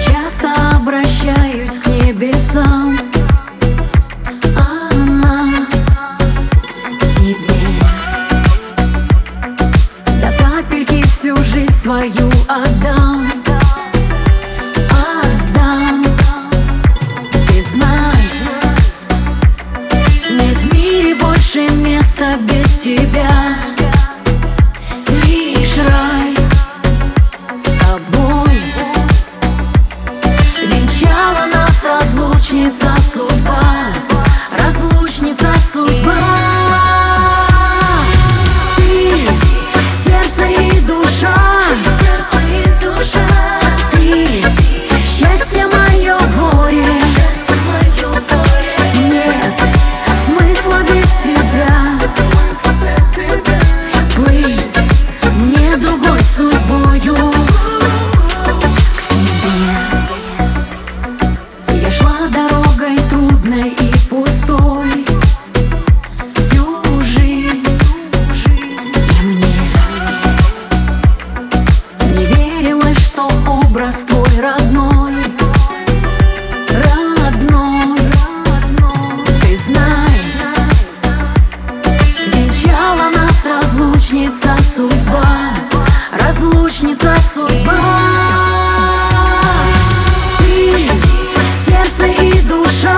часто обращаюсь к небесам о нас, тебе. До капельки всю жизнь свою отдам, отдам. Ты знай, нет в мире больше места без тебя. Лишь рай с тобой. Венчала нас разлучница судьба, разлучница судьба. Ты сердце и душа, ты счастье мое, горе. Нет смысла без тебя плыть мне другой судьбою к тебе. Я шла дорогой трудной и пустой всю жизнь, и мне не верилось, что образ твой родной, родной. Ты знай, венчала нас разлучница судьба, разлучница судьба. Ты сердце и душа,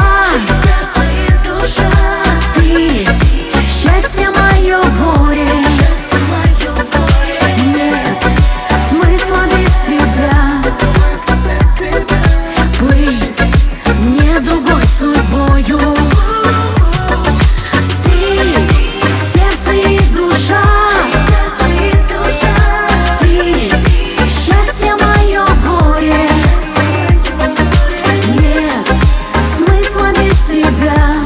ты счастье мое, горе. Нет смысла без тебя плыть мне другой судьбою. Ты сердце и душа, ты счастье мое, горе. Нет смысла без тебя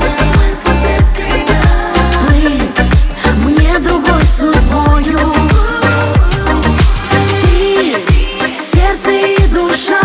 плыть мне другой судьбою. Ты сердце и душа.